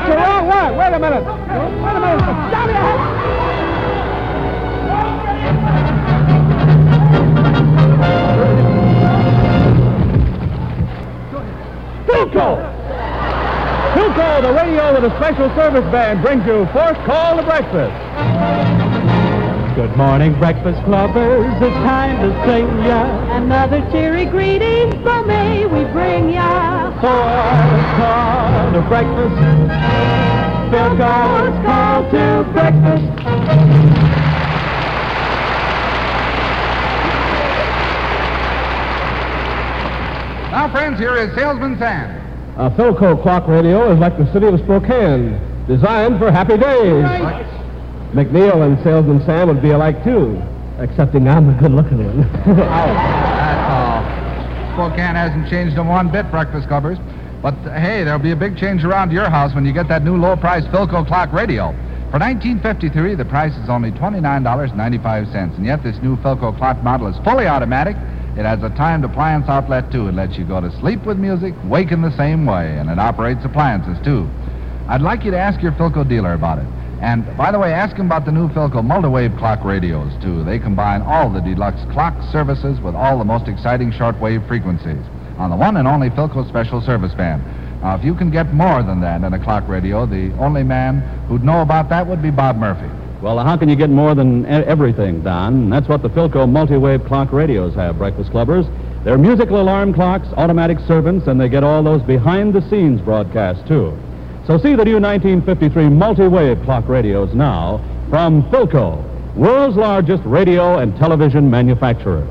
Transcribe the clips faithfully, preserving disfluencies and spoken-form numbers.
the wrong way. Wait a minute. Wait a minute. Stop it. Philco! Philco, the radio with a special service band, brings you First Call to Breakfast. Good morning, Breakfast Clubbers. It's time to sing ya another cheery greeting from me we bring ya. First Call to Breakfast. Philco's Call to Breakfast. Now, friends, here is Salesman Sam. A Philco clock radio is like the city of Spokane, designed for happy days. Right. McNeil and Salesman Sam would be alike, too, excepting I'm the good-looking one. That's all. Spokane hasn't changed in one bit, Breakfast Clubbers. But, uh, hey, there'll be a big change around your house when you get that new low-price Philco clock radio. For nineteen fifty-three, the price is only twenty-nine dollars and ninety-five cents, and yet this new Philco clock model is fully automatic. It has a timed appliance outlet, too. It lets you go to sleep with music, wake in the same way, and it operates appliances, too. I'd like you to ask your Philco dealer about it. And, by the way, ask him about the new Philco multi-wave clock radios, too. They combine all the deluxe clock services with all the most exciting shortwave frequencies on the one and only Philco special service band. Now, if you can get more than that in a clock radio, the only man who'd know about that would be Bob Murphy. Well, how can you get more than e- everything, Don? That's what the Philco multi-wave clock radios have, Breakfast Clubbers. They're musical alarm clocks, automatic servants, and they get all those behind-the-scenes broadcasts, too. So see the new nineteen fifty-three multi-wave clock radios now from Philco, world's largest radio and television manufacturer.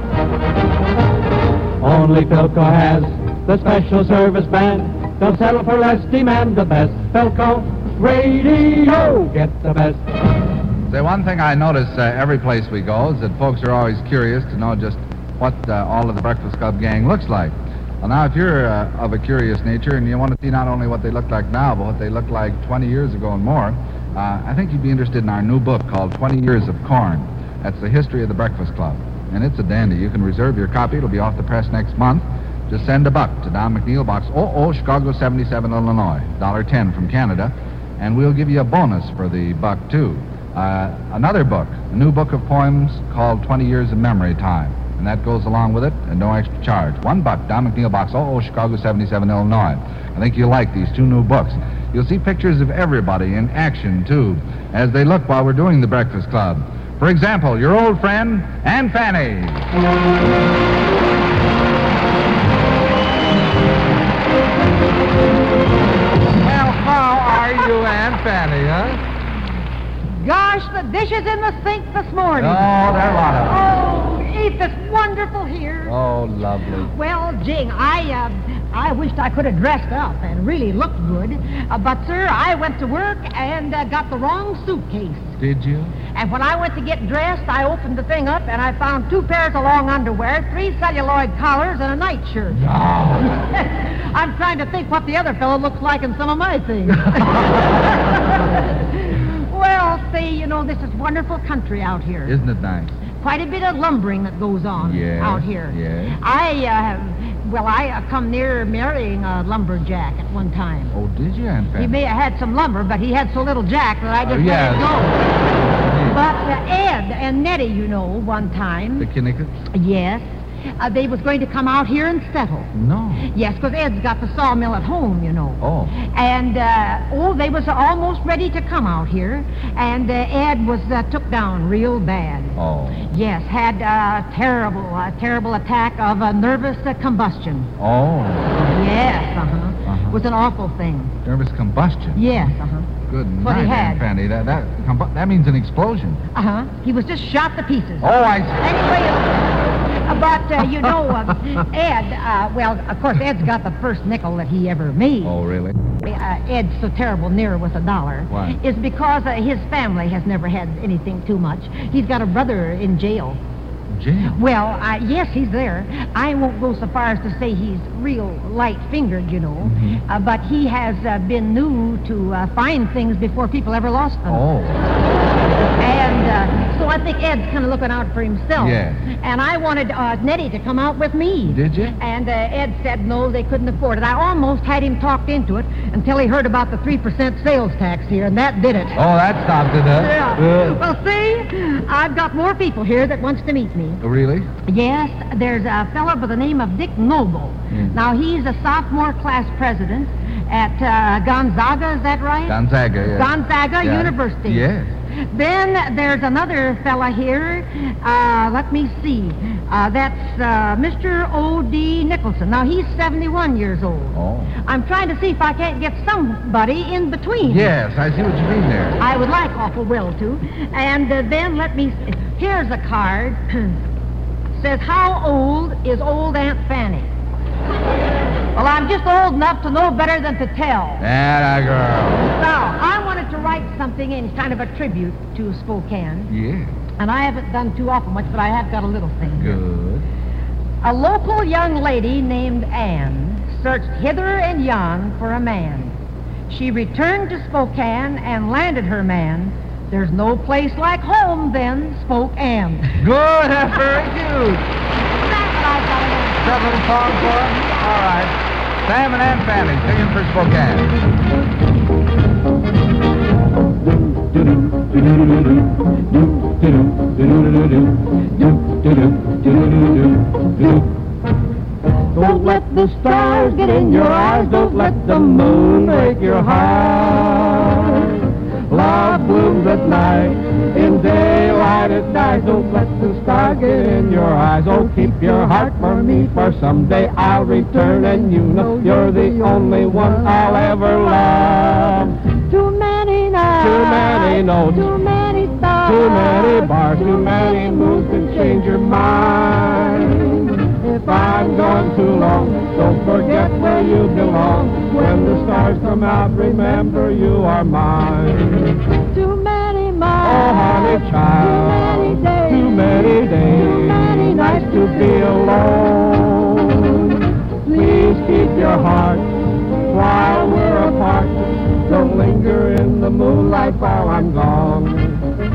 Only Philco has the special service band. They'll settle for less, demand the best. Philco radio, get the best. Say, one thing I notice uh, every place we go is that folks are always curious to know just what uh, all of the Breakfast Club gang looks like. Well, now, if you're uh, of a curious nature and you want to see not only what they look like now, but what they looked like twenty years ago and more, uh, I think you'd be interested in our new book called twenty years of Corn. That's the history of the Breakfast Club. And it's a dandy. You can reserve your copy. It'll be off the press next month. Just send a buck to Don McNeil, Box oh oh, Chicago seventy-seven, Illinois, one dollar ten from Canada, and we'll give you a bonus for the buck, too. Uh, another book, a new book of poems called twenty years of Memory Time. And that goes along with it, and no extra charge. One buck, Don McNeil, Box oh oh, Chicago seventy-seven, Illinois. I think you'll like these two new books. You'll see pictures of everybody in action, too, as they look while we're doing the Breakfast Club. For example, your old friend, Aunt Fanny. Well, how are you, Aunt Fanny, huh? Gosh, the dishes in the sink this morning. Oh, there are a lot of them. Oh, Eve, it's wonderful here. Oh, lovely. Well, Jing, I, uh, I wished I could have dressed up and really looked good. Uh, but, sir, I went to work and uh, got the wrong suitcase. Did you? And when I went to get dressed, I opened the thing up and I found two pairs of long underwear, three celluloid collars, and a nightshirt. No. I'm trying to think what the other fellow looks like in some of my things. Well, see, you know, this is wonderful country out here. Isn't it nice? Quite a bit of lumbering that goes on Yes, out here. yes. I, uh, well, I uh, come near marrying a lumberjack at one time. Oh, did you, Aunt Fanny? He may have had some lumber, but he had so little jack that I just Oh, yes. let it go. But uh, Ed and Nettie, you know, one time. The Kinnicks? Yes. Uh, they was going to come out here and settle. No. Yes, because Ed's got the sawmill at home, you know. Oh. And, uh, oh, they was almost ready to come out here. And uh, Ed was uh, took down real bad. Oh. Yes, had a terrible, a terrible attack of a nervous uh, combustion. Oh. Yes, uh-huh. Uh-huh. It was an awful thing. Nervous combustion. Yes, uh-huh. Good What night, he had. Aunt Fanny. That, that, combu- that means an explosion. Uh-huh. He was just shot to pieces. Oh, I see. Anyway, uh, but, uh, you know, uh, Ed, uh, well, of course, Ed's got the first nickel that he ever made. Oh, really? Uh, Ed's so terrible near with a dollar. Why? Is because uh, his family has never had anything too much. He's got a brother in jail. Jail? Well, uh, yes, he's there. I won't go so far as to say he's real light-fingered, you know. Mm-hmm. Uh, but he has uh, been new to uh, find things before people ever lost them. Oh. And uh, so I think Ed's kind of looking out for himself. Yes. And I wanted uh, Nettie to come out with me. Did you? And uh, Ed said no, they couldn't afford it. I almost had him talked into it until he heard about the three percent sales tax here, and that did it. Oh, that stopped it, huh? Yeah. Uh, Well, see, I've got more people here that wants to meet me. really? Yes, there's a fellow by the name of Dick Noble. Mm. Now, he's a sophomore class president at uh, Gonzaga, is that right? Gonzaga, yes. Gonzaga Yeah. University. Yes. Then there's another fella here. Uh, let me see. Uh, that's uh, Mister O D Nicholson. Now, he's seventy-one years old. Oh. I'm trying to see if I can't get somebody in between. Yes, I see what you mean there. I would like awful well to. And uh, then let me... Here's a card. Says, how old is old Aunt Fanny? Well, I'm just old enough to know better than to tell. Atta girl. Now, I wanted to write something in kind of a tribute to Spokane. Yeah. And I haven't done too awful much, but I have got a little thing. Good. A local young lady named Anne searched hither and yon for a man. She returned to Spokane and landed her man. There's no place like home, then, Spokane. Good, that's very cute. That's what I've got to know. Is that a little song for him? All right. Sam and Aunt Fanny singing for Spokane. Don't let the stars get in your eyes. Don't let the moon break your heart. Love blooms at night. In daylight it dies. Don't let the stars get in your eyes. Oh, keep your heart for me, for someday I'll return, and you know you're the only one I'll ever love. Too many nights. Too many notes. Too many stars. Too many bars, too many moves to change your mind. If I'm gone too long, don't forget where you belong. When the stars come out, remember you are mine. Too many Oh, miles. honey child, Too many days. too many days, Too many nights nights to be alone. Please keep your heart while we're apart. Don't linger in the moonlight while I'm gone.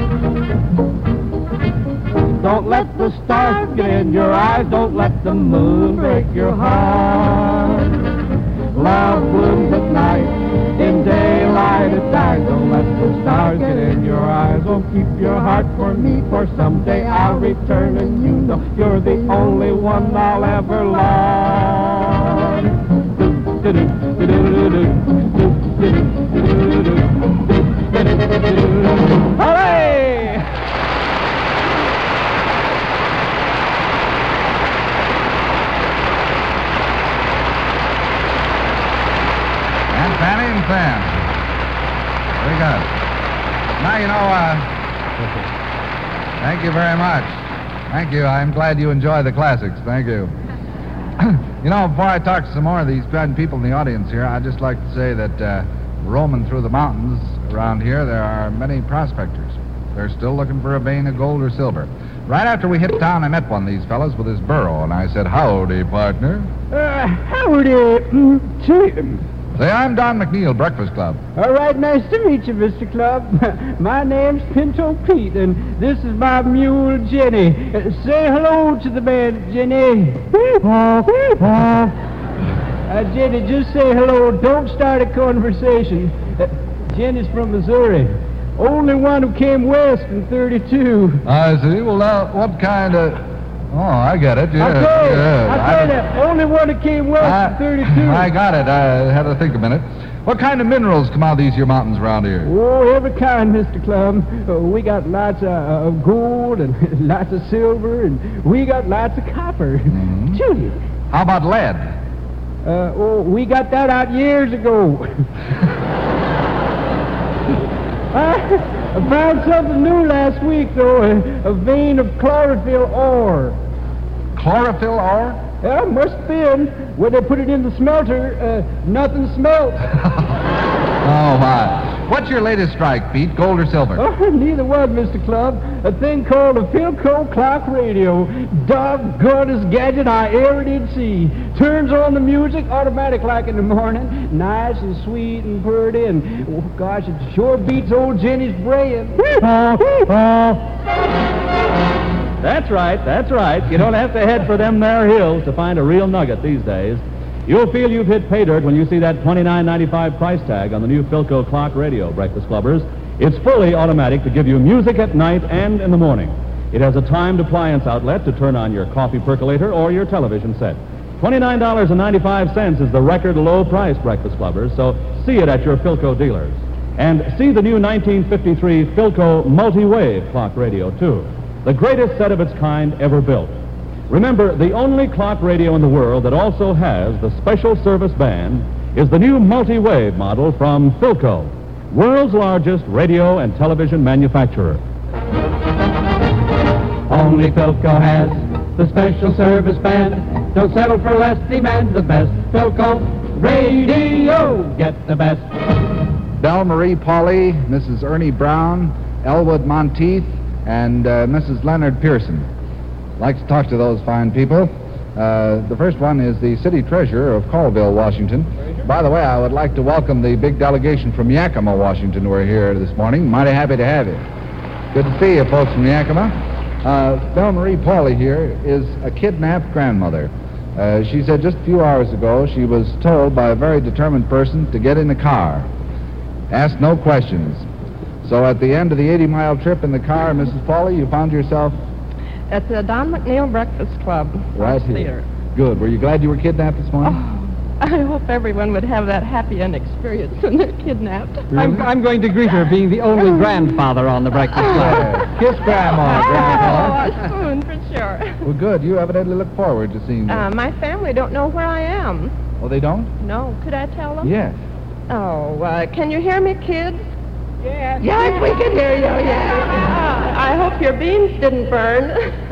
Don't let the stars get in your eyes. Don't let the moon break your heart. Love blooms at night. In daylight it dies. Don't let the stars get in your eyes. Oh, keep your heart for me, for someday I'll return, and you know you're the only one I'll ever love. Hooray! Aunt Fanny and Sam. Very good. Now, you know, uh, thank you very much. Thank you. I'm glad you enjoy the classics. Thank you. You know, before I talk to some more of these fine people in the audience here, I'd just like to say that uh, roaming through the mountains around here, there are many prospectors. They're still looking for a vein of gold or silver. Right after we hit town, I met one of these fellows with his burro, and I said, howdy, partner. Uh, howdy, mm, Tim. Say, I'm Don McNeil, Breakfast Club. All right, nice to meet you, Mister Club. My name's Pinto Pete, and this is my mule, Jenny. Uh, say hello to the man, Jenny. Uh, Jenny, just say hello. Don't start a conversation. Uh, Jenny's from Missouri. Only one who came west in thirty-two. I see. Well, now, what kind of... Oh, I get it. Yeah, I tell you, yeah. I tell you, only one who came west I, in thirty-two. I got it. I had to think a minute. What kind of minerals come out of these here mountains around here? Oh, every kind, Mister Clum. Uh, we got lots of uh, gold and lots of silver, and we got lots of copper. Mhm. Too. How about lead? Uh, oh, we got that out years ago. I, I found something new last week, though, a, a vein of chlorophyll ore. Chlorophyll ore? Yeah, must have been. When they put it in the smelter, uh, nothing smelt. Oh, my. What's your latest strike, Pete? Gold or silver? Oh, neither one, Mister Club. A thing called a Philco clock radio. Doggonest gadget I ever did see. Turns on the music automatic like in the morning. Nice and sweet and pretty, and oh gosh, it sure beats old Jenny's braying. That's right, that's right. You don't have to head for them there hills to find a real nugget these days. You'll feel you've hit pay dirt when you see that twenty-nine ninety-five price tag on the new Philco Clock Radio, Breakfast Clubbers. It's fully automatic to give you music at night and in the morning. It has a timed appliance outlet to turn on your coffee percolator or your television set. twenty-nine ninety-five is the record low price, Breakfast Clubbers, so see it at your Philco dealers. And see the new nineteen fifty-three Philco Multi-Wave Clock Radio, too. The greatest set of its kind ever built. Remember, the only clock radio in the world that also has the special service band is the new Multi-Wave model from Philco, world's largest radio and television manufacturer. Only Philco has the special service band. Don't settle for less, demand the best. Philco Radio, get the best. Belle Marie Pauley, Missus Ernie Brown, Elwood Monteith, and uh, Missus Leonard Pearson. I'd like to talk to those fine people. Uh, the first one is the city treasurer of Colville, Washington. By the way, I would like to welcome the big delegation from Yakima, Washington, who are here this morning. Mighty happy to have you. Good to see you folks from Yakima. Uh, Belle Marie Pauley here is a kidnapped grandmother. Uh, she said just a few hours ago she was told by a very determined person to get in the car. Ask no questions. So at the end of the eighty-mile trip in the car, Missus Pauley, you found yourself... At the Don McNeil Breakfast Club. Right here. Theater. Good. Were you glad you were kidnapped this morning? Oh, I hope everyone would have that happy end experience when they're kidnapped. Really? I'm, I'm going to greet her, being the only grandfather on the Breakfast Club. Yeah. Kiss Grandma, Grandma. Oh, a spoon for sure. Well, good. You evidently look forward to seeing this. Uh, my family don't know where I am. Oh, they don't? No. Could I tell them? Yes. Oh, uh, can you hear me, kids? Yes. Yes, we can hear you, yeah. I hope your beans didn't burn.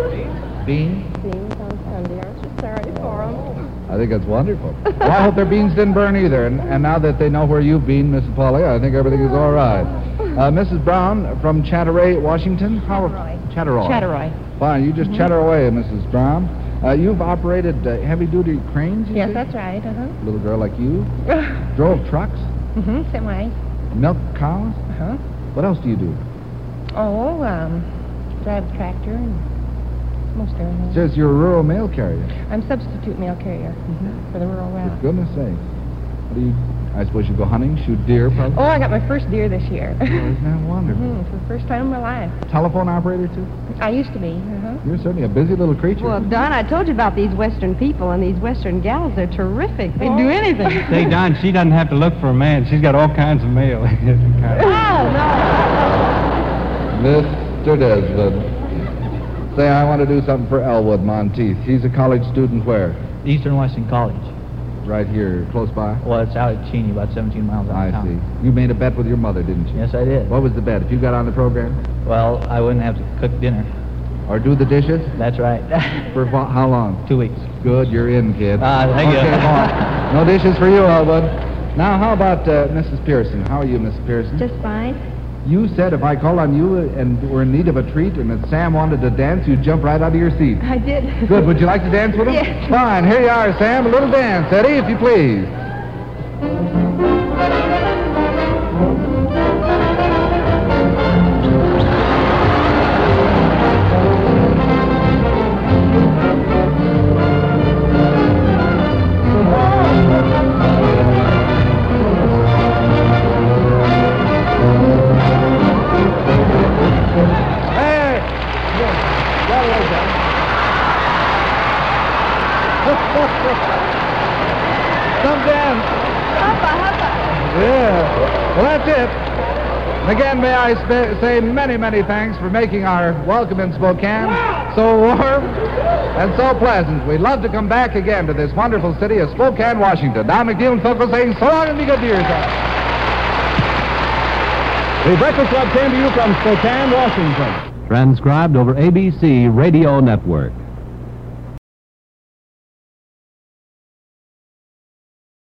Beans? Beans on Sunday. Aren't you sorry for them? I think that's wonderful. Well, I hope their beans didn't burn either. And, and now that they know where you've been, Missus Pauley, I think everything is all right. Uh, Missus Brown from Chatteray, Washington. How Chatteroy. Chatteroy. Chatteroy. Fine. You just Mhm. chatter away, Missus Brown. Uh, you've operated uh, heavy-duty cranes, you Yes, say? that's right. Uh-huh. Little girl like you. Drove trucks. Mm-hmm. Semi. Milked cows. Uh-huh. What else do you do? Oh, um, drive a tractor and most everything. It says you're a rural mail carrier. I'm substitute mail carrier mm-hmm. for the rural For route. goodness sake. What do you... I suppose you go hunting, shoot deer, probably? Oh, I got my first deer this year. Oh, isn't that wonderful? Mm, for the first time in my life. Telephone operator, too? I used to be. Uh-huh. You're certainly a busy little creature. Well, Don, I told you about these Western people, and these Western gals. They're terrific. They do anything. Say, Don, she doesn't have to look for a man. She's got all kinds of mail. Oh, no. Mister Desmond. Say, I want to do something for Elwood Monteith. He's a college student where? Eastern Western College. Right here, close by? Well, it's out at Cheney, about seventeen miles out I of town. see. You made a bet with your mother, didn't you? Yes, I did. What was the bet? If you got on the program? Well, I wouldn't have to cook dinner. Or do the dishes? That's right. For ho- how long? Two weeks. Good, you're in, kid. Ah, thank you. Okay, come on. No dishes for you, Elwood. Now, how about uh, Missus Pearson? How are you, Missus Pearson? Just fine. You said if I called on you and were in need of a treat and that Sam wanted to dance, you'd jump right out of your seat. I did. Good. Would you like to dance with him? Yes. Fine. Here you are, Sam. A little dance. Eddie, if you please. Some dance. Yeah. Well, that's it. And again, may I sp- say many, many thanks for making our welcome in Spokane so warm and so pleasant. We'd love to come back again to this wonderful city of Spokane, Washington. Don McNeil and Philco saying so long and be good to yourself. The Breakfast Club came to you from Spokane, Washington. Transcribed over A B C Radio Network.